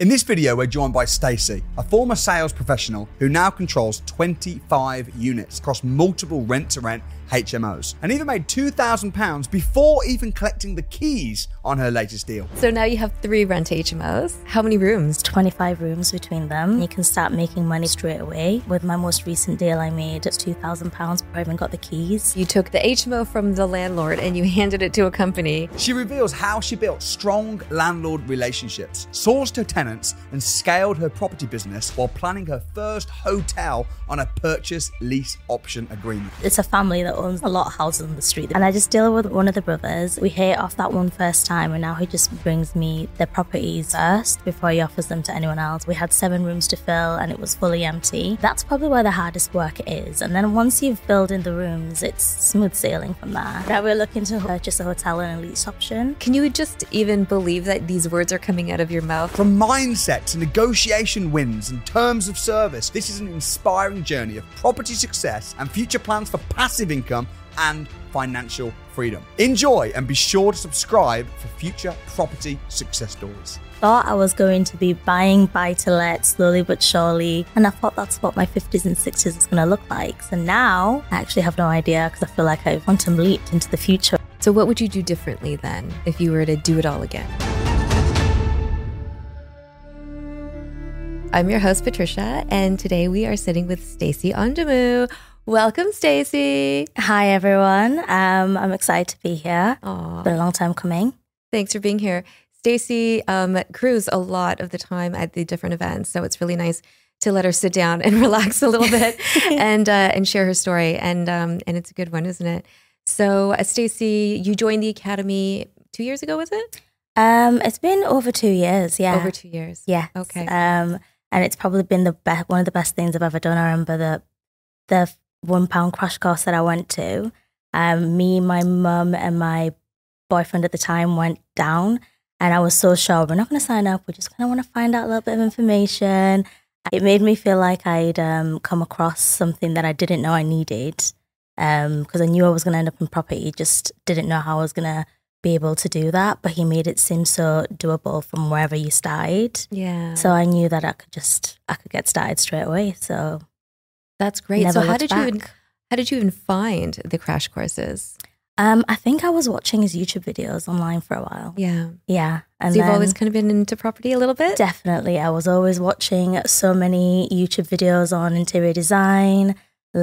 In this video, we're joined by Stacey, a former sales professional who now controls 25 units across multiple rent-to-rent HMOs, and even made £2,000 before even collecting the keys on her latest deal. So now you have 3 rent HMOs. How many rooms? 25 rooms between them. You can start making money straight away. With my most recent deal I made, it's £2,000 before I even got the keys. You took the HMO from the landlord and you handed it to a company. She reveals how she built strong landlord relationships, sourced her tenants, and scaled her property business while planning her first hotel on a purchase lease option agreement. It's a family that owns a lot of houses on the street, and I just deal with one of the brothers. We hit it off that one first time, and now he just brings me the properties first before he offers them to anyone else. We had 7 rooms to fill and it was fully empty. That's probably where the hardest work is, and then once you've filled in the rooms, it's smooth sailing from there. Now we're looking to purchase a hotel and a lease option. Can you just even believe that these words are coming out of your mouth? From mindset to negotiation wins and terms of service, this is an inspiring journey of property success and future plans for passive income and financial freedom. Enjoy and be sure to subscribe for future property success stories. Thought I was going to be buying buy-to-let slowly but surely, and I thought that's what my 50s and 60s is going to look like. So now I actually have no idea because I feel like I've quantum leaped into the future. So what would you do differently then if you were to do it all again? I'm your host, Patricia, and today we are sitting with Stacey Onjemu. Welcome, Stacey. Hi, everyone. I'm excited to be here. Aww. It's been a long time coming. Thanks for being here. Stacey crews a lot of the time at the different events, so it's really nice to let her sit down and relax a little bit and share her story. And it's a good one, isn't it? So, Stacey, you joined the Academy 2 years ago, was it? It's been over 2 years, yeah. Over 2 years. Yes. Okay. And it's probably been one of the best things I've ever done. I remember the £1 crash course that I went to. Me, my mum, and my boyfriend at the time went down, and I was so sure we're not going to sign up. We just kind of want to find out a little bit of information. It made me feel like I'd come across something that I didn't know I needed, because I knew I was going to end up in property, just didn't know how I was going to be able to do that. But he made it seem so doable from wherever you started. Yeah. So I knew that I could get started straight away. So that's great. Never so how looked did you even find the crash courses? I think I was watching his YouTube videos online for a while. Yeah. Yeah. And so you've always kind of been into property a little bit? Definitely. I was always watching so many YouTube videos on interior design,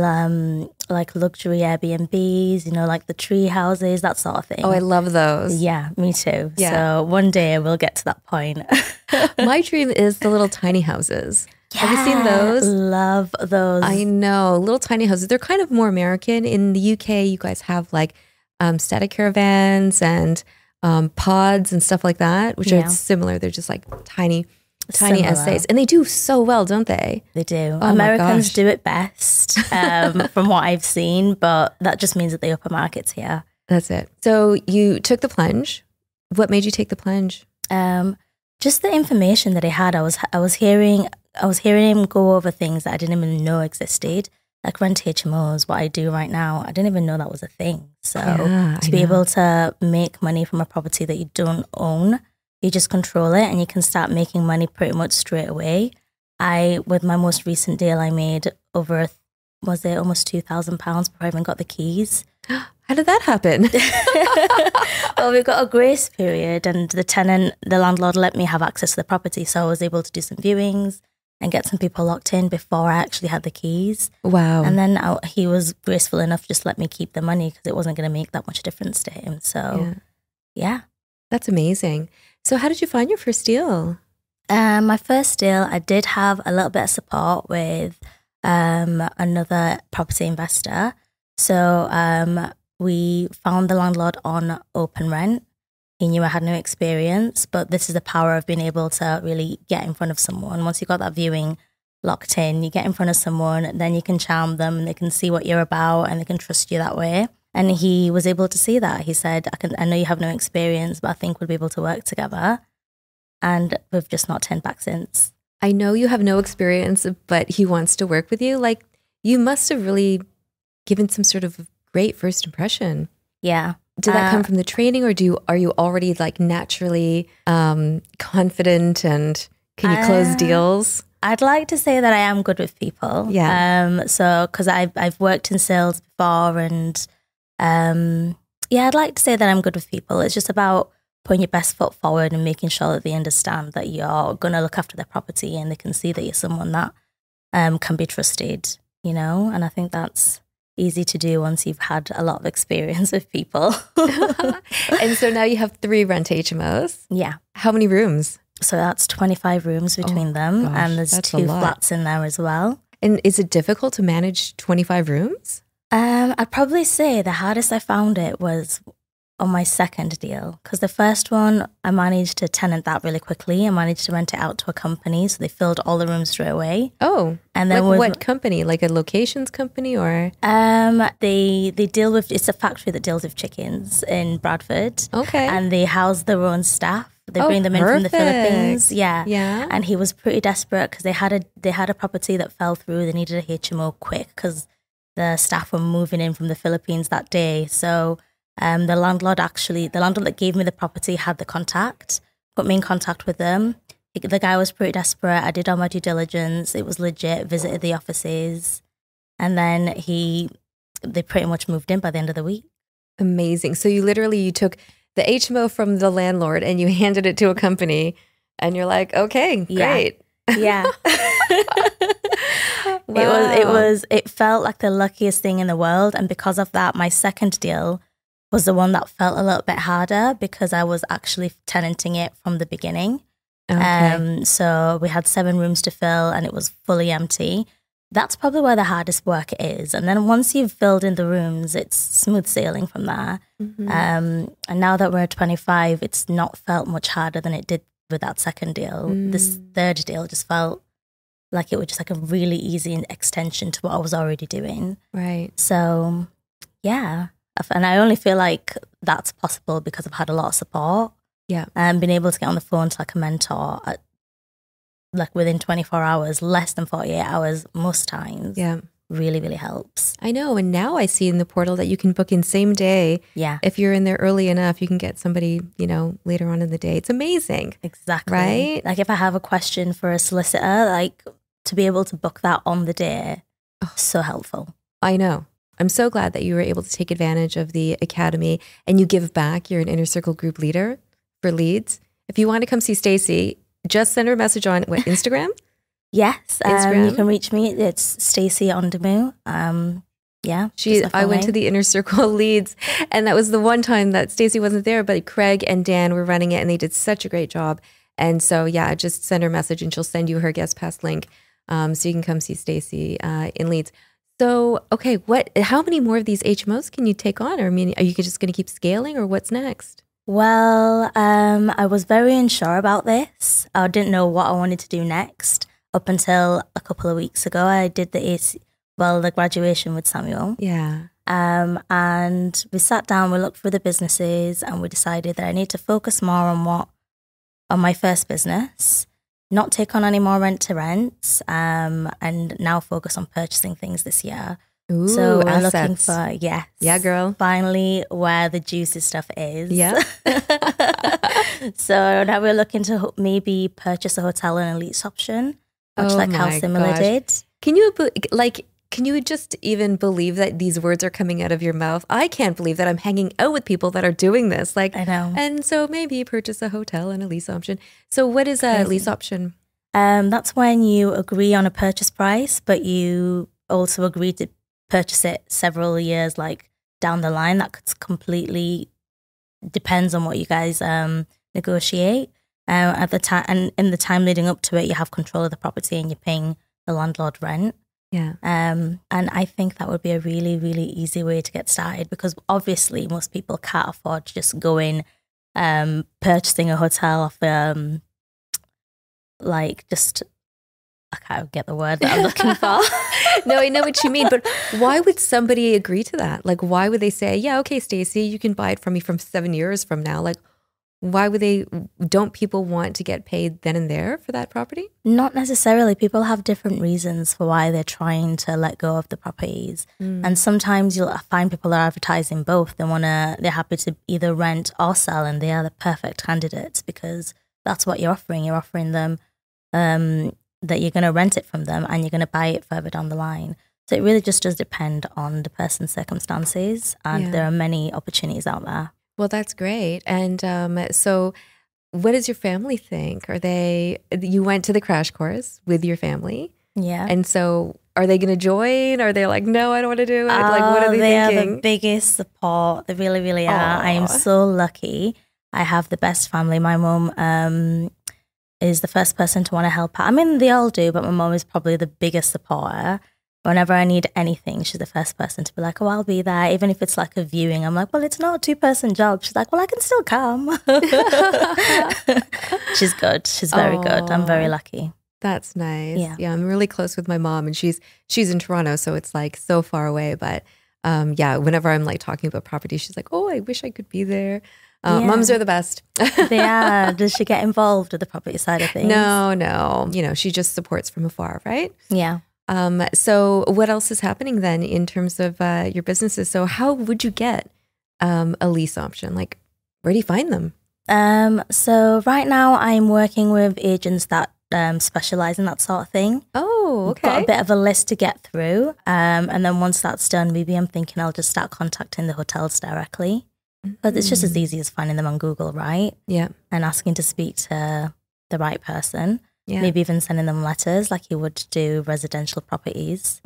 like luxury Airbnbs, like the tree houses, that sort of thing. Oh, I love those. Yeah, me too. Yeah. So one day we'll get to that point. My dream is the little tiny houses. Yeah, have you seen those? Love those. I know. Little tiny houses. They're kind of more American. In the UK, you guys have like static caravans and pods and stuff like that, which are similar. They're just like tiny estates. And they do so well, don't they? They do. Oh, Americans do it best from what I've seen, but that just means that the upper market's here. That's it. So you took the plunge. What made you take the plunge? Just the information that he had. I was hearing him go over things that I didn't even know existed, like rent HMOs, what I do right now. I didn't even know that was a thing. So to be able to make money from a property that you don't own, you just control it and you can start making money pretty much straight away. With my most recent deal, I made almost £2,000 before I even got the keys. How did that happen? Well, we got a grace period, and the landlord let me have access to the property, so I was able to do some viewings and get some people locked in before I actually had the keys. Wow. And then he was graceful enough to just let me keep the money because it wasn't going to make that much difference to him. So, yeah. That's amazing. So how did you find your first deal? My first deal, I did have a little bit of support with another property investor. So we found the landlord on open rent. He knew I had no experience, but this is the power of being able to really get in front of someone. Once you got that viewing locked in, you get in front of someone, then you can charm them and they can see what you're about and they can trust you that way. And he was able to see that. He said, I know you have no experience, but I think we'll be able to work together. And we've just not turned back since. I know you have no experience, but he wants to work with you. Like, you must have really given some sort of great first impression. Yeah. Did that come from the training, or are you already like naturally confident and Can you close deals? I'd like to say that I am good with people. Yeah. So because I've worked in sales before, and I'd like to say that I'm good with people. It's just about putting your best foot forward and making sure that they understand that you're going to look after their property and they can see that you're someone that can be trusted, you know? And I think that's easy to do once you've had a lot of experience with people. And so now you have 3 rent HMOs. Yeah. How many rooms? So that's 25 rooms between them. gosh, And there's that's a 2 lot. flats in there as well. And is it difficult to manage 25 rooms? I'd probably say the hardest I found it was on my second deal, because the first one, I managed to tenant that really quickly. I managed to rent it out to a company, so they filled all the rooms straight away. Oh, And then like with, what company? Like a locations company or? they deal with, it's a factory that deals with chickens in Bradford. Okay. And they house their own staff. They Oh, bring them in from the perfect. Philippines. Yeah. Yeah. And he was pretty desperate because they had a property that fell through. They needed a HMO quick because the staff were moving in from the Philippines that day. So the landlord that gave me the property had the contact, put me in contact with them. The guy was pretty desperate. I did all my due diligence. It was legit, visited the offices. And then they pretty much moved in by the end of the week. Amazing. So you took the HMO from the landlord and you handed it to a company and you're like, okay, Yeah. great. Yeah. Wow. It felt like the luckiest thing in the world. And because of that, my second deal was the one that felt a little bit harder because I was actually tenanting it from the beginning. Okay. So we had 7 rooms to fill and it was fully empty. That's probably where the hardest work is. And then once you've filled in the rooms, it's smooth sailing from there. Mhm. And now that we're at 25, it's not felt much harder than it did with that second deal. This third deal just felt like it was just like a really easy extension to what I was already doing. Right. So, yeah. And I only feel like that's possible because I've had a lot of support. Yeah. And been able to get on the phone to like a mentor at, like within 24 hours, less than 48 hours most times. Yeah. Really, really helps. I know. And now I see in the portal that you can book in same day. Yeah, If you're in there early enough, you can get somebody, later on in the day. It's amazing. exactly. Right? Like if I have a question for a solicitor, like to be able to book that on the day, so helpful. I know. I'm so glad that you were able to take advantage of the academy and you give back. You're an Inner Circle group leader for Leeds. If you want to come see Stacey, just send her a message on Instagram. Yes, Instagram? you can reach me. It's Stacey Ondamu. Yeah, I went to the Inner Circle Leeds, and that was the one time that Stacey wasn't there, but Craig and Dan were running it, and they did such a great job. And so, yeah, just send her a message, and she'll send you her guest pass link, so you can come see Stacey in Leeds. So, okay, how many more of these HMOs can you take on? Or I mean, are you just going to keep scaling, or what's next? Well, I was very unsure about this. I didn't know what I wanted to do next up until a couple of weeks ago. I did the graduation with Samuel. Yeah. And we sat down, we looked through the businesses, and we decided that I need to focus more on my first business, not take on any more rent to rents, and now focus on purchasing things this year. Ooh, So we're assets. looking for, yes. Yeah, girl. Finally, where the juicy stuff is. Yeah. So now we're looking to maybe purchase a hotel and a lease option, much Oh like how my Similar gosh. did. Can you just even believe that these words are coming out of your mouth? I can't believe that I'm hanging out with people that are doing this. Like, I know. and so maybe purchase a hotel and a lease option. So what is a lease option? That's when you agree on a purchase price, but you also agree to purchase it several years like down the line. That could completely depends on what you guys negotiate. At the time, and in the time leading up to it, you have control of the property and you're paying the landlord rent. Yeah. And I think that would be a really, really easy way to get started because obviously most people can't afford to just go in purchasing a hotel off I can't get the word that I'm looking for. No, I know what you mean, but why would somebody agree to that? Like, why would they say, yeah, okay, Stacey, you can buy it from me from 7 years from now? Like, don't people want to get paid then and there for that property? Not necessarily. People have different reasons for why they're trying to let go of the properties. And sometimes you'll find people are advertising both. They're happy to either rent or sell, and they are the perfect candidates because that's what you're offering. You're offering them that you're going to rent it from them and you're going to buy it further down the line. So it really just does depend on the person's circumstances, and there are many opportunities out there. Well, that's great. And so what does your family think? You went to the crash course with your family. Yeah. And so are they going to join? Are they like, no, I don't want to do it? Like, what are they thinking? Are the biggest support. They really, really are. I am so lucky. I have the best family. My mum is the first person to want to help out. I mean, they all do, but my mum is probably the biggest supporter. Whenever I need anything, she's the first person to be like, oh, I'll be there. Even if it's like a viewing, I'm like, well, it's not a 2-person job. She's like, well, I can still come. She's good. She's very good. I'm very lucky. That's nice. Yeah. I'm really close with my mom, and she's in Toronto, so it's like so far away. But whenever I'm like talking about property, she's like, oh, I wish I could be there. Moms are the best. They are. Does she get involved with the property side of things? No. She just supports from afar, right? Yeah. So what else is happening then in terms of your businesses? So how would you get a lease option? Like, where do you find them? So right now I'm working with agents that specialize in that sort of thing. Oh, okay. Got a bit of a list to get through. And then once that's done, maybe I'm thinking I'll just start contacting the hotels directly. But it's just as easy as finding them on Google, right? Yeah. And asking to speak to the right person. Yeah. Maybe even sending them letters like you would do residential properties.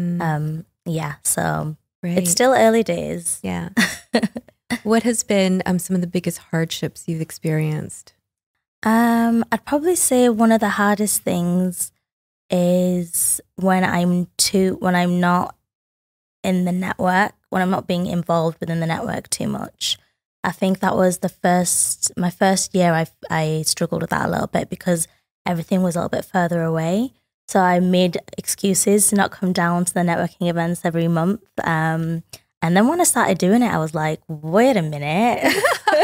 So Great. It's still early days. Yeah. What has been some of the biggest hardships you've experienced? I'd probably say one of the hardest things is when I'm not in the network, when I'm not being involved within the network too much. I think that was my first year I struggled with that a little bit because everything was a little bit further away. So I made excuses to not come down to the networking events every month. And then when I started doing it, I was like, wait a minute.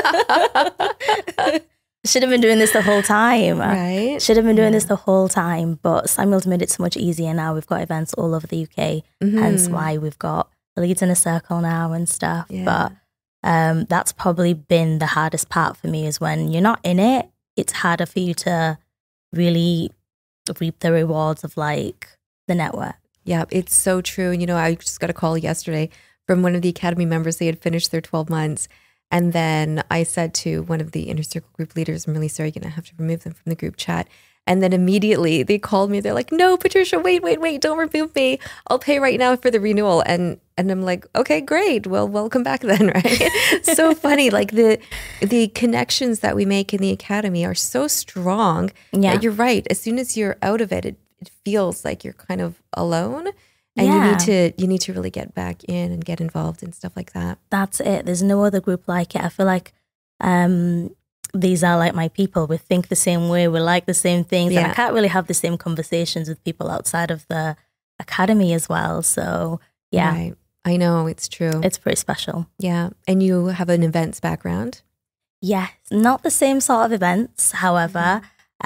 Should have been doing this the whole time. Right. Should have been doing this the whole time. But Samuel's made it so much easier now. We've got events all over the UK. Hence why we've got Leads in a Circle now and stuff. Yeah. But that's probably been the hardest part for me, is when you're not in it, it's harder for you to really reap the rewards of like the network. Yeah, it's so true. And I just got a call yesterday from one of the Academy members. They had finished their 12 months. And then I said to one of the Inner Circle group leaders, I'm really sorry, you're going to have to remove them from the group chat. And then immediately they called me. They're like, no, Patricia, wait, don't remove me. I'll pay right now for the renewal. And I'm like, okay, great. Well, welcome back then, right? So funny. Like the connections that we make in the Academy are so strong. Yeah. You're right. As soon as you're out of it, it feels like you're kind of alone. And you need to really get back in and get involved and stuff like that. That's it. There's no other group like it. I feel like these are like my people. We think the same way. We like the same things. Yeah. And I can't really have the same conversations with people outside of the Academy as well. So yeah. Right. I know, it's true. It's pretty special. Yeah. And you have an events background? Yes. Not the same sort of events, however.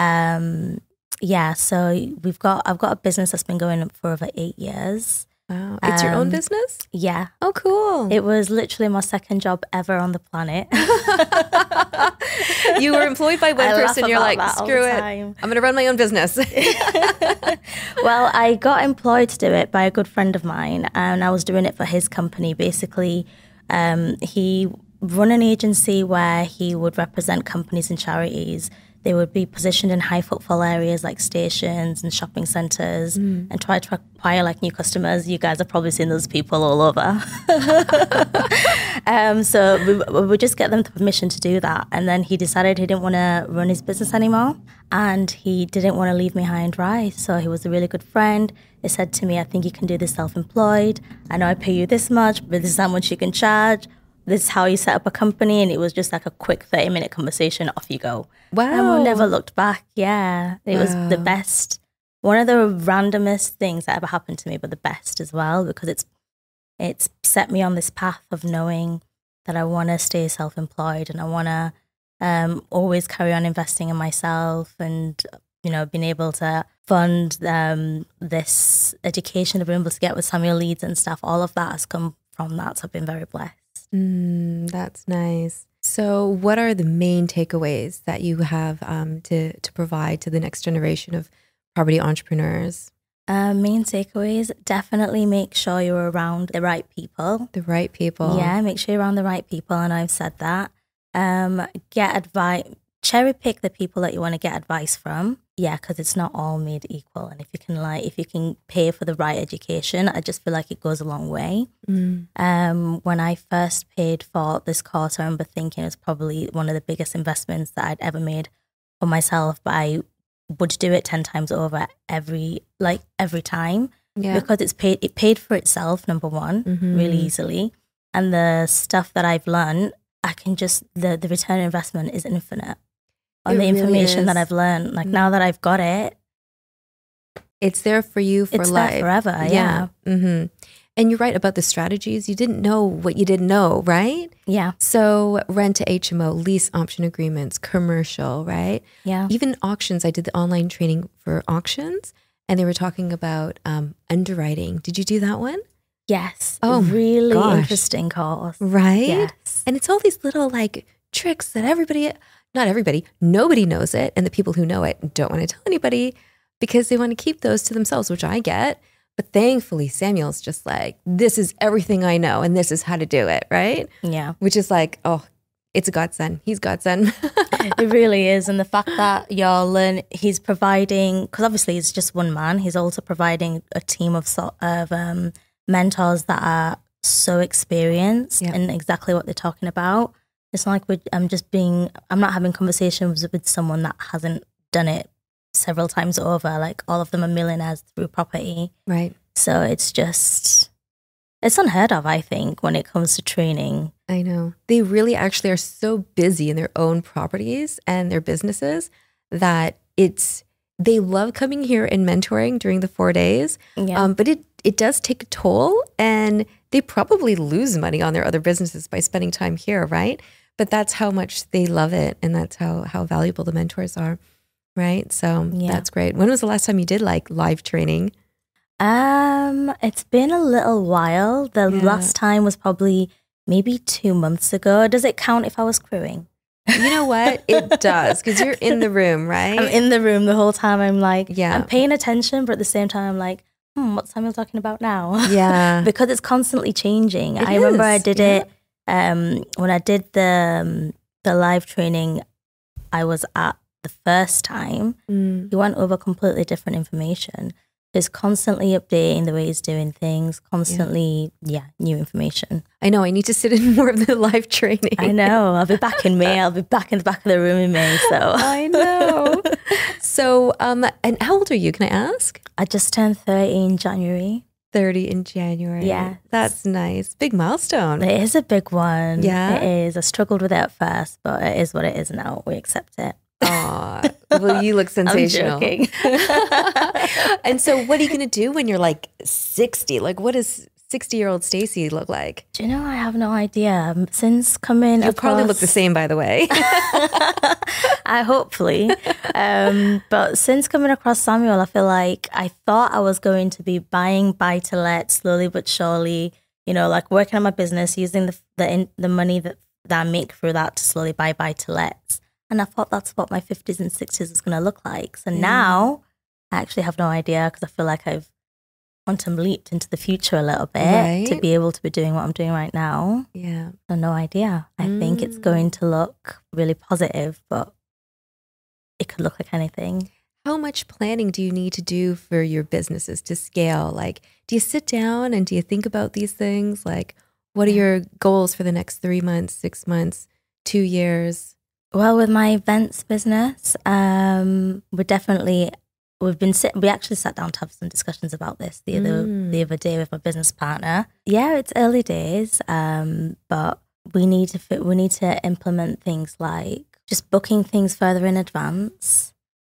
So I've got a business that's been going for over 8 years. Wow. It's your own business? Yeah. Oh, cool. It was literally my second job ever on the planet. You were employed by one person. You're like, screw it. I'm going to run my own business. Well, I got employed to do it by a good friend of mine, and I was doing it for his company. Basically, he run an agency where he would represent companies and charities. They would be positioned in high footfall areas like stations and shopping centres and try to acquire like new customers. You guys have probably seen those people all over. So we would just get them the permission to do that. And then he decided he didn't want to run his business anymore, and he didn't want to leave me high and dry. So he was a really good friend. He said to me, I think you can do this self-employed. I know I pay you this much, but this is how much you can charge. This is how you set up a company. And it was just like a quick 30-minute conversation. Off you go. Wow. And we never looked back. Yeah. It was the best. One of the randomest things that ever happened to me, but the best as well, because it's set me on this path of knowing that I want to stay self-employed and I want to always carry on investing in myself, and, being able to fund this education that I've been able to get with Samuel Leeds and stuff. All of that has come from that. So I've been very blessed. That's nice. So, what are the main takeaways that you have to provide to the next generation of property entrepreneurs? Main takeaways, definitely make sure you're around the right people. The right people. Yeah, make sure you're around the right people. And I've said that. Get advice, cherry pick the people that you want to get advice from. Yeah, because it's not all made equal. And if you can pay for the right education, I just feel like it goes a long way. When I first paid for this course, I remember thinking it was probably one of the biggest investments that I'd ever made for myself, but I would do it 10 times over every time. Yeah. Because it paid for itself, number one, really easily. And the stuff that I've learned, I can just, the return on investment is infinite on the information that I've learned. Like now that I've got it, it's there for you for it's life. there forever. Yeah. Mm-hmm. And you're right about the strategies. You didn't know what you didn't know, right? Yeah. So rent to HMO, lease option agreements, commercial, right? Yeah. Even auctions. I did the online training for auctions and they were talking about underwriting. Did you do that one? Yes. Oh, really gosh. interesting course. Right? Yes. And it's all these little like tricks that nobody knows it. And the people who know it don't want to tell anybody because they want to keep those to themselves, which I get. But thankfully, Samuel's just like, this is everything I know and this is how to do it, right? Yeah. Which is like, oh, it's a godsend. He's godsend. It really is. And the fact that he's providing, because obviously he's just one man, he's also providing a team of mentors that are so experienced in exactly what they're talking about. It's not like I'm not having conversations with someone that hasn't done it several times over. Like all of them are millionaires through property. Right. So it's unheard of, I think, when it comes to training. I know. They really actually are so busy in their own properties and their businesses that they love coming here and mentoring during the 4 days. Yeah. But it does take a toll and they probably lose money on their other businesses by spending time here, right? But that's how much they love it and that's how valuable the mentors are, right? So that's great. When was the last time you did like live training? It's been a little while. The last time was probably maybe 2 months ago. Does it count if I was crewing? You know what? It does because you're in the room, right? I'm in the room the whole time. I'm like, I'm paying attention, but at the same time, I'm like, what's Samuel talking about now? Yeah. Because it's constantly changing. I remember I did it when I did the live training. I was at the first time. He went over completely different information. He's constantly updating the way he's doing things, constantly, new information. I know. I need to sit in more of the live training. I know. I'll be back in May. I'll be back in the back of the room in May. So I know. So, and how old are you? Can I ask? I just turned 30 in January. 30 in January. Yeah. That's nice. Big milestone. It is a big one. Yeah. It is. I struggled with it at first, but it is what it is now. We accept it. Aw, well, you look sensational. I'm joking. And so what are you going to do when you're like 60? Like what does 60-year-old Stacey look like? Do you know, I have no idea. Since coming You probably look the same, by the way. Hopefully. But since coming across Samuel, I feel like I thought I was going to be buying buy-to-let slowly but surely, like working on my business, using the money that I make through that to slowly buy buy-to-lets. And I thought that's what my 50s and 60s is going to look like. So now I actually have no idea because I feel like I've quantum leaped into the future a little bit to be able to be doing what I'm doing right now. Yeah. So no idea. I think it's going to look really positive, but it could look like anything. How much planning do you need to do for your businesses to scale? Like, do you sit down and do you think about these things? Like, what are your goals for the next 3 months, 6 months, 2 years? Well, with my events business, we actually sat down to have some discussions about this the other day with my business partner. Yeah, it's early days, but we need to implement things like just booking things further in advance.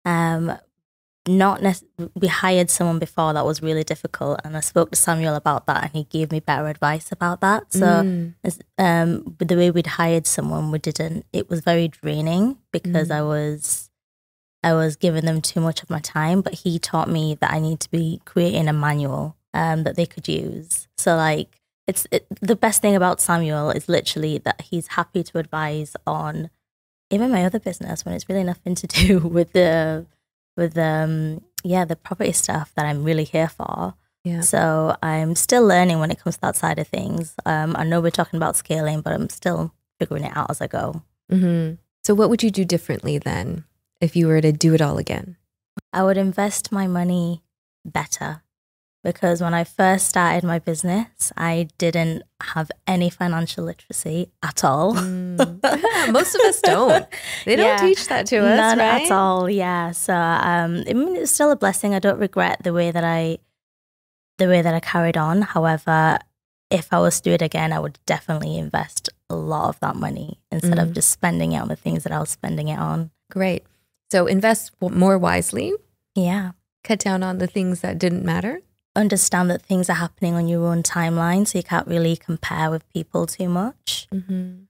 We hired someone before that was really difficult, and I spoke to Samuel about that, and he gave me better advice about that. So, with the way we'd hired someone, it was very draining because I was giving them too much of my time. But he taught me that I need to be creating a manual that they could use. So, like the best thing about Samuel is literally that he's happy to advise on even my other business when it's really nothing to do with the property stuff that I'm really here for. Yeah. So I'm still learning when it comes to that side of things. I know we're talking about scaling, but I'm still figuring it out as I go. Mm-hmm. So what would you do differently then if you were to do it all again? I would invest my money better, because when I first started my business, I didn't have any financial literacy at all. Most of us don't. They don't teach that to us, None right? at all. Yeah. So I mean, it's still a blessing. I don't regret the way that I carried on. However, if I was to do it again, I would definitely invest a lot of that money instead of just spending it on the things that I was spending it on. Great. So invest more wisely. Yeah. Cut down on the things that didn't matter. Understand that things are happening on your own timeline, so you can't really compare with people too much. Mm-hmm.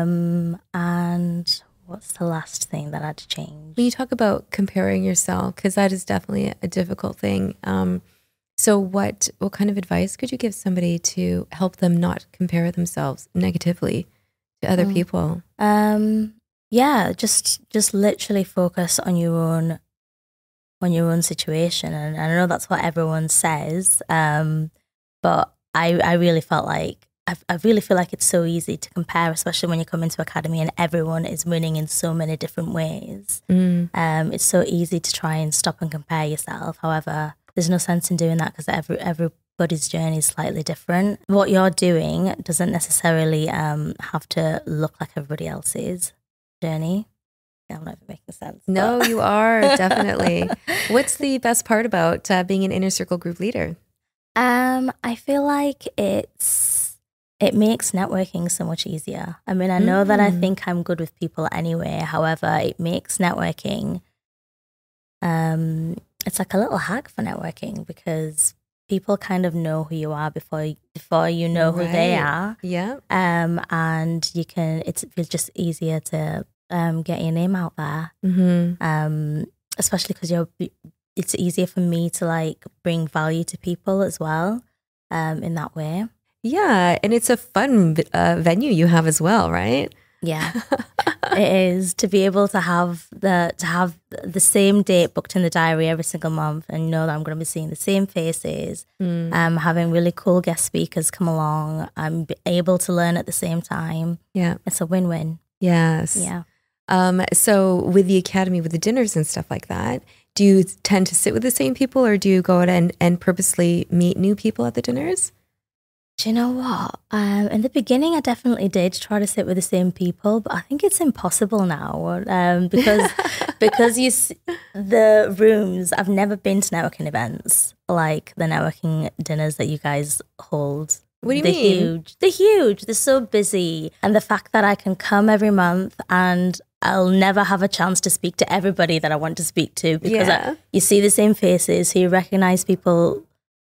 And what's the last thing that I'd change? When you talk about comparing yourself, because that is definitely a difficult thing. So what kind of advice could you give somebody to help them not compare themselves negatively to other people? Yeah, just literally focus on your own situation. And I know that's what everyone says, but I really felt like I really feel like it's so easy to compare, especially when you come into academy and everyone is winning in so many different ways. It's so easy to try and stop and compare yourself. However, there's no sense in doing that, because everybody's journey is slightly different. What you're doing doesn't necessarily have to look like everybody else's journey. I'm not even making sense. No, you are, definitely. What's the best part about being an inner circle group leader? I feel like it makes networking so much easier. I mean, I know that I think I'm good with people anyway. However, it makes networking, it's like a little hack for networking, because people kind of know who you are before you know who they are. Yeah. And it's just easier to get your name out there. Especially because it's easier for me to like bring value to people as well, in that way. Yeah, and it's a fun venue you have as well, right? Yeah, it is, to be able to have the same date booked in the diary every single month, and know that I'm going to be seeing the same faces. Having really cool guest speakers come along. I'm able to learn at the same time. Yeah, it's a win-win. Yes. Yeah. So with the academy, with the dinners and stuff like that, do you tend to sit with the same people, or do you go out and purposely meet new people at the dinners? Do you know what? In the beginning, I definitely did try to sit with the same people, but I think it's impossible now, because the rooms. I've never been to networking events like the networking dinners that you guys hold. What do you mean? They're huge. They're so busy, and the fact that I can come every month and I'll never have a chance to speak to everybody that I want to speak to, because you see the same faces, so you recognize people.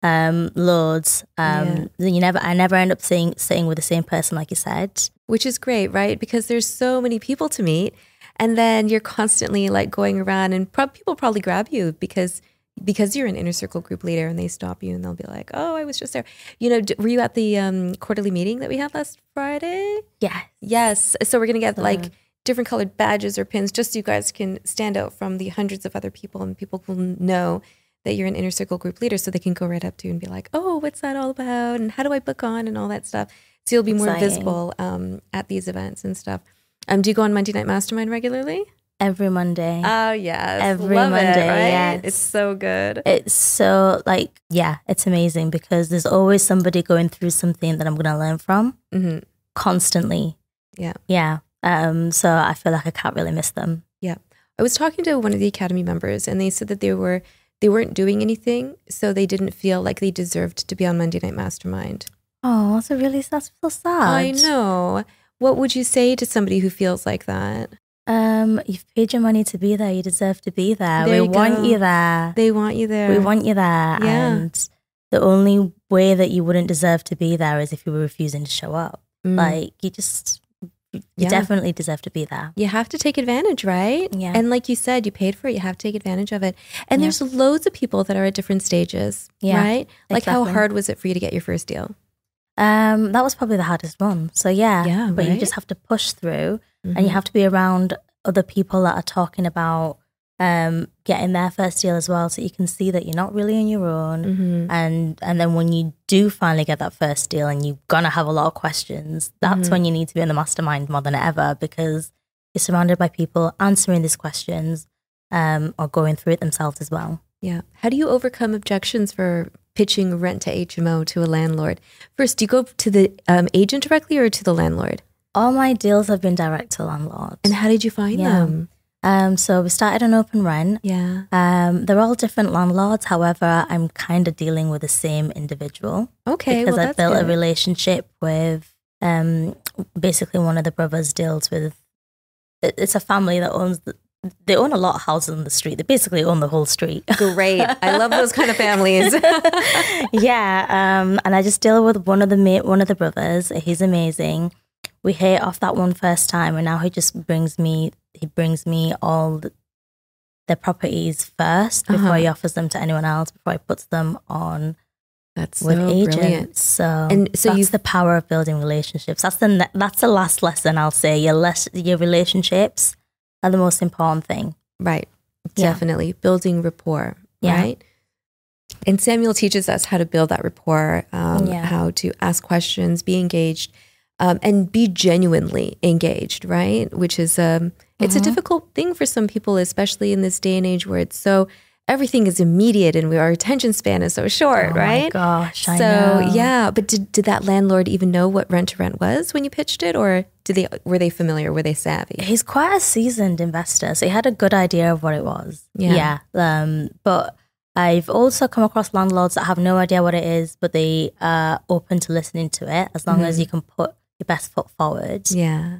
Loads. I never end up sitting with the same person, like you said. Which is great, right? Because there's so many people to meet, and then you're constantly like going around, and people probably grab you because you're an inner circle group leader, and they stop you and they'll be like, "Oh, I was just there." Were you at the quarterly meeting that we had last Friday? Yeah. Yes. So we're gonna get like different colored badges or pins, just so you guys can stand out from the hundreds of other people, and people will know that you're an inner circle group leader, so they can go right up to you and be like, "Oh, what's that all about? And how do I book on?" and all that stuff. So you'll be more visible at these events and stuff. Do you go on Monday Night Mastermind regularly? Every Monday. Oh, yes. Every Love Monday, it, right? yes. It's so good. It's so it's amazing, because there's always somebody going through something that I'm going to learn from constantly. Yeah. Yeah. So I feel like I can't really miss them. Yeah. I was talking to one of the academy members, and they said that they weren't doing anything, so they didn't feel like they deserved to be on Monday Night Mastermind. Oh, that's so sad. I know. What would you say to somebody who feels like that? You've paid your money to be there. You deserve to be there. There we want you there. They want you there. We want you there. Yeah. And the only way that you wouldn't deserve to be there is if you were refusing to show up. Like, you definitely deserve to be there. You have to take advantage, right? Yeah. And like you said, you paid for it. You have to take advantage of it. And there's loads of people that are at different stages, right? Like, exactly. how hard was it for you to get your first deal? That was probably the hardest one. So Yeah, but you right? just have to push through, and you have to be around other people that are talking about getting their first deal as well, so you can see that you're not really on your own. And then when you do finally get that first deal, and you're gonna have a lot of questions, that's when you need to be in the mastermind more than ever, because you're surrounded by people answering these questions or going through it themselves as well. Yeah. How do you overcome objections for pitching rent to HMO to a landlord? First, do you go to the agent directly or to the landlord? All my deals have been direct to landlords. And how did you find them? So we started on open rent. Yeah. They're all different landlords. However, I'm kind of dealing with the same individual. Okay. Because well, I that's built a good. relationship with basically one of the brothers deals with, it's a family that they own a lot of houses on the street. They basically own the whole street. Great. I love those kind of families. And I just deal with one of the brothers. He's amazing. We hit off that one first time, and now he brings me all the properties first before he offers them to anyone else, before he puts them on That's with so agents. brilliant. So So that's you- the power of building relationships. That's the last lesson I'll say. Your relationships are the most important thing. Right. Yeah. Definitely. Building rapport. Yeah. Right. And Samuel teaches us how to build that rapport, Yeah. how to ask questions, be engaged, and be genuinely engaged, right? Which is, it's a difficult thing for some people, especially in this day and age where it's so, everything is immediate and our attention span is so short, Oh right? my gosh, I So know. yeah, but did that landlord even know what rent to rent was when you pitched it, or were they familiar? Were they savvy? He's quite a seasoned investor, so he had a good idea of what it was. Yeah. But I've also come across landlords that have no idea what it is, but they are open to listening to it as long as you can put your best foot forward. Yeah,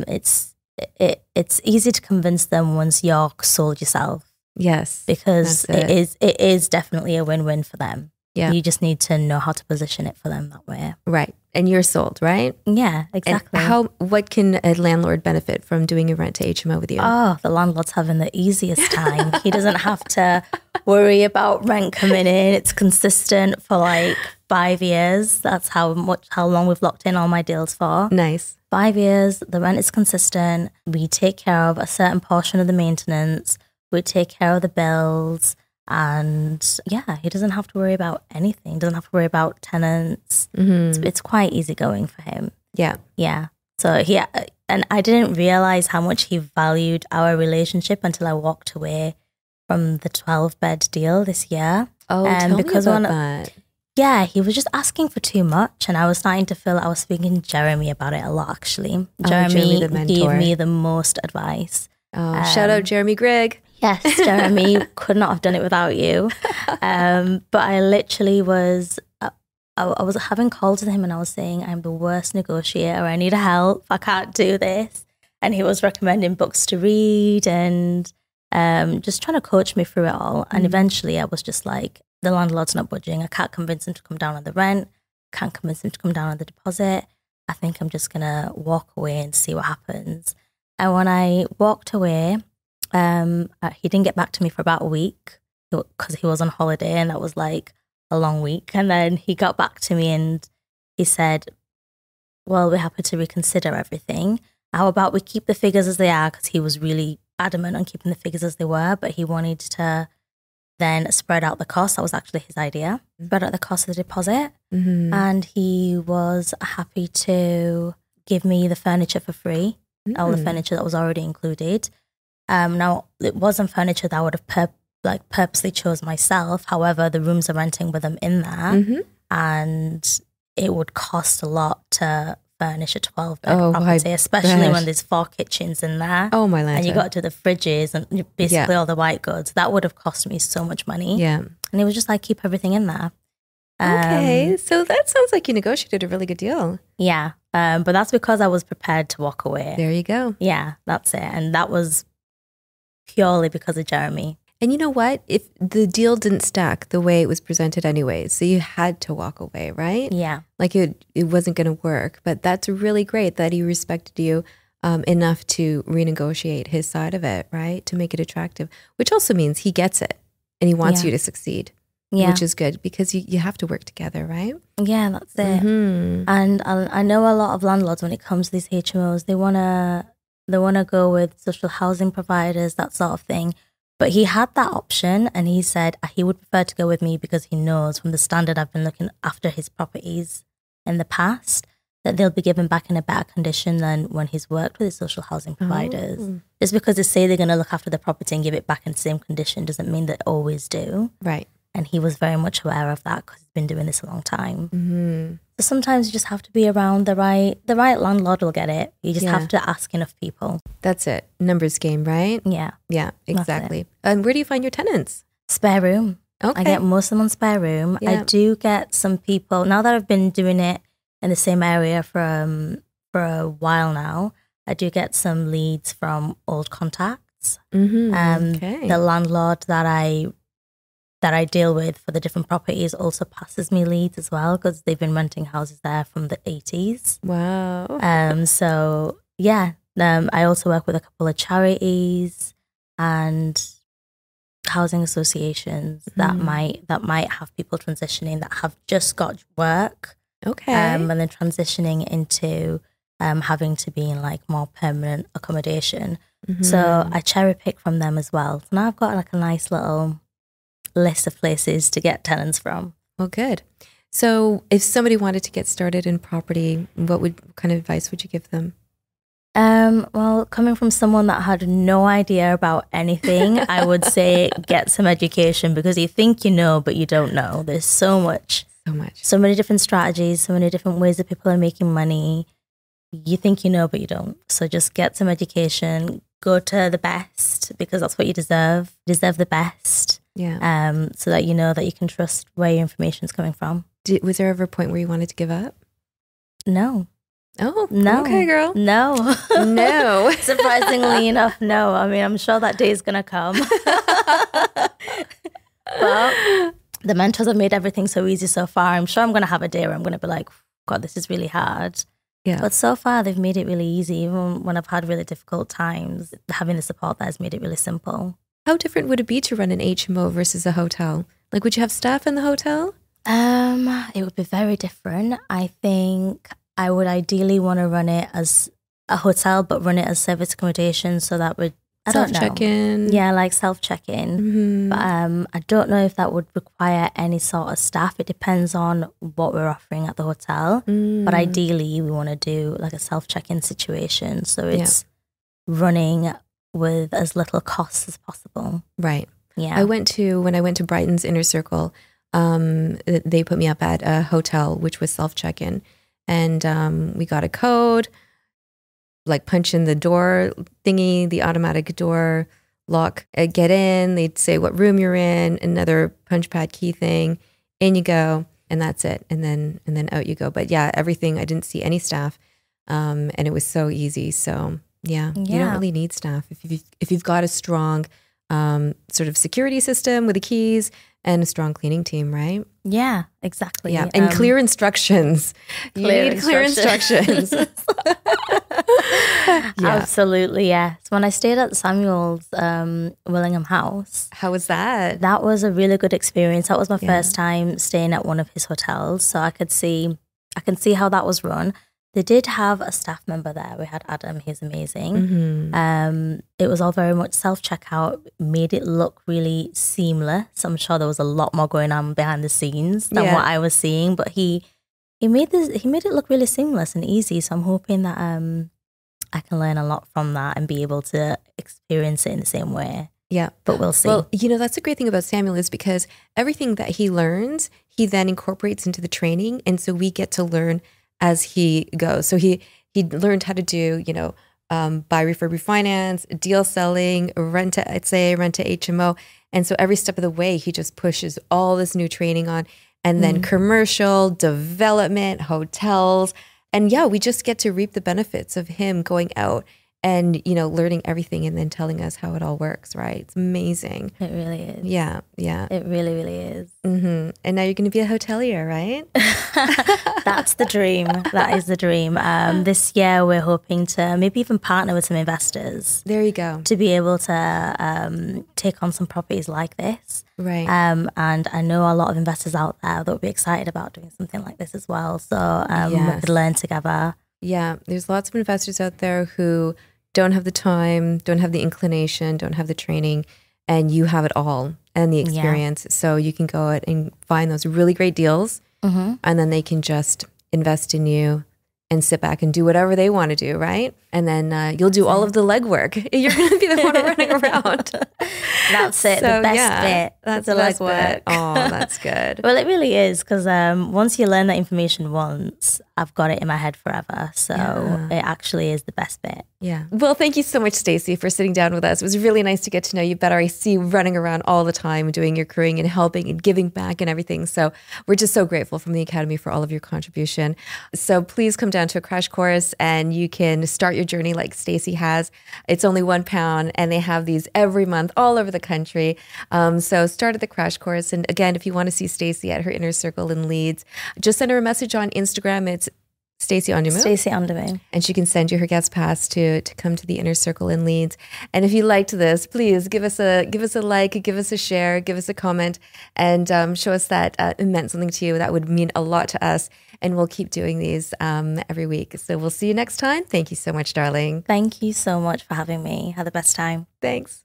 It's easy to convince them once you're sold yourself, yes, because that's it is definitely a win-win for them. Yeah. You just need to know how to position it for them that way. right. And you're sold, right? Yeah, exactly. And what can a landlord benefit from doing a rent to HMO with you? Oh, the landlord's having the easiest time. He doesn't have to worry about rent coming in. It's consistent for like 5 years. That's how long we've locked in all my deals for. Nice. 5 years, the rent is consistent. We take care of a certain portion of the maintenance. We take care of the bills. And yeah, he doesn't have to worry about anything. Doesn't have to worry about tenants. It's quite easygoing for him. Yeah. Yeah. So and I didn't realize how much he valued our relationship until I walked away from the 12-bed deal this year. Oh, tell because me about that. Yeah, he was just asking for too much, and I was starting to feel I was speaking to Jeremy about it a lot, actually. Jeremy, the gave mentor. me the most advice. Oh, shout out Jeremy Grigg. Yes, Jeremy, could not have done it without you. But I literally was, I was having calls with him, and I was saying, I'm the worst negotiator. I need help. I can't do this. And he was recommending books to read and just trying to coach me through it all. And eventually I was just like, the landlord's not budging. I can't convince him to come down on the rent. Can't convince him to come down on the deposit. I think I'm just going to walk away and see what happens. And when I walked away, he didn't get back to me for about a week because he was on holiday, and that was like a long week. And then he got back to me and he said, well, we're happy to reconsider everything. How about we keep the figures as they are? Because he was really adamant on keeping the figures as they were, but he wanted to then spread out the cost. That was actually his idea. Spread out the cost of the deposit. And he was happy to give me the furniture for free, all the furniture that was already included. Now, it wasn't furniture that I would have purposely chose myself. However, the rooms are renting with them in there, and it would cost a lot to furnish a 12-bed property, especially when there's 4 kitchens in there. Oh, my lanta. And you got to the fridges and basically all the white goods. That would have cost me so much money. Yeah. And it was just like, keep everything in there. Okay. So that sounds like you negotiated a really good deal. Yeah. But that's because I was prepared to walk away. There you go. Yeah, that's it. And that was purely because of Jeremy. And you know what? If the deal didn't stack the way it was presented anyways, so you had to walk away, right? Yeah. Like it wasn't going to work. But that's really great that he respected you enough to renegotiate his side of it, right? To make it attractive, which also means he gets it and he wants you to succeed. Yeah. which is good because you have to work together, right? Yeah, that's it. Mm-hmm. And I know a lot of landlords, when it comes to these HMOs, they wanna go with social housing providers, that sort of thing. But he had that option, and he said he would prefer to go with me because he knows from the standard I've been looking after his properties in the past that they'll be given back in a better condition than when he's worked with his social housing providers. Oh. Just because they say they're going to look after the property and give it back in the same condition doesn't mean they always do. Right. And he was very much aware of that because he's been doing this a long time. Mm-hmm. So sometimes you just have to be around the right landlord will get it. You just Yeah. have to ask enough people. That's it. Numbers game, right? Yeah. Yeah, That's exactly. And where do you find your tenants? Spare room. Okay. I get most of them on spare room. Yeah. I do get some people, now that I've been doing it in the same area for a while now, I do get some leads from old contacts. Mm-hmm. Okay. The landlord that I deal with for the different properties also passes me leads as well because they've been renting houses there from the 80s. Wow. So yeah, I also work with a couple of charities and housing associations that might have people transitioning that have just got work, Okay. and then transitioning into having to be in like more permanent accommodation. Mm-hmm. So I cherry pick from them as well. So now I've got like a nice little list of places to get tenants from. Well, good. So if somebody wanted to get started in property, what kind of advice would you give them? Well, coming from someone that had no idea about anything, I would say get some education because you think you know, but you don't know. There's so many different strategies, so many different ways that people are making money. You think you know, but you don't. So just get some education, go to the best because that's what you deserve. You deserve the best. Yeah. So that you know that you can trust where your information is coming from. Was there ever a point where you wanted to give up? No. Oh, No. Okay, girl. No. No. Surprisingly enough, no. I mean, I'm sure that day is going to come. But the mentors have made everything so easy so far. I'm sure I'm going to have a day where I'm going to be like, God, this is really hard. Yeah. But so far, they've made it really easy. Even when I've had really difficult times, having the support there has made it really simple. How different would it be to run an HMO versus a hotel? Like, would you have staff in the hotel? It would be very different. I think I would ideally want to run it as a hotel, but run it as service accommodation. So that would Self-check-in. Yeah, like self-check-in. Mm-hmm. But I don't know if that would require any sort of staff. It depends on what we're offering at the hotel. But ideally, we want to do like a self-check-in situation. So it's running with as little cost as possible. Right. Yeah. When I went to Brighton's Inner Circle, they put me up at a hotel, which was self-check-in. And we got a code, like punch in the door thingy, the automatic door lock, get in, they'd say what room you're in, another punch pad key thing, in you go, and that's it. And then out you go. But yeah, everything, I didn't see any staff. And it was so easy. So yeah, you don't really need staff. If you've got a strong sort of security system with the keys and a strong cleaning team, right? Yeah, exactly. Yeah, and clear instructions. Clear instructions. Absolutely, yes. When I stayed at Samuel's Willingham House. How was that? That was a really good experience. That was my first time staying at one of his hotels. So I can see how that was run. They did have a staff member there. We had Adam. He's amazing. Mm-hmm. It was all very much self-checkout, made it look really seamless. I'm sure there was a lot more going on behind the scenes than what I was seeing, but he made it look really seamless and easy. So I'm hoping that I can learn a lot from that and be able to experience it in the same way. Yeah. But we'll see. Well, that's a great thing about Samuel is because everything that he learns, he then incorporates into the training. And so we get to learn as he goes. So he learned how to do, buy, refurb, refinance, deal selling, rent to HMO. And so every step of the way, he just pushes all this new training on. And then commercial, development, hotels. And we just get to reap the benefits of him going out and, you know, learning everything and then telling us how it all works, right? It's amazing. It really is. Yeah, yeah. It really, really is. And now you're going to be a hotelier, right? That's the dream. That is the dream. This year, we're hoping to maybe even partner with some investors There you go. to be able to take on some properties like this. Right. And I know a lot of investors out there that would be excited about doing something like this as well. So we Yes. could learn together. Yeah, there's lots of investors out there who don't have the time, don't have the inclination, don't have the training, and you have it all and the experience. So you can go out and find those really great deals, and then they can just invest in you and sit back and do whatever they want to do, right? And then you'll do all of the legwork. You're going to be the one running around. That's it. So, the best yeah, bit. That's the the best legwork. bit. Oh, that's good. Well, it really is because once you learn that information once, I've got it in my head forever. So it actually is the best bit. Yeah. Well, thank you so much, Stacey, for sitting down with us. It was really nice to get to know you better. I see you running around all the time doing your crewing and helping and giving back and everything. So we're just so grateful from the Academy for all of your contribution. So please come down to a crash course and you can start your journey like Stacey has. It's only £1 and they have these every month all over the country. So start at the crash course. And again, if you want to see Stacey at her Inner Circle in Leeds, just send her a message on Instagram. It's Stacey Ondumu. Stacey Ondumu. And she can send you her guest pass to come to the Inner Circle in Leeds. And if you liked this, please give us a like, give us a share, give us a comment, and show us that it meant something to you. That would mean a lot to us. And we'll keep doing these every week. So we'll see you next time. Thank you so much, darling. Thank you so much for having me. Had the best time. Thanks.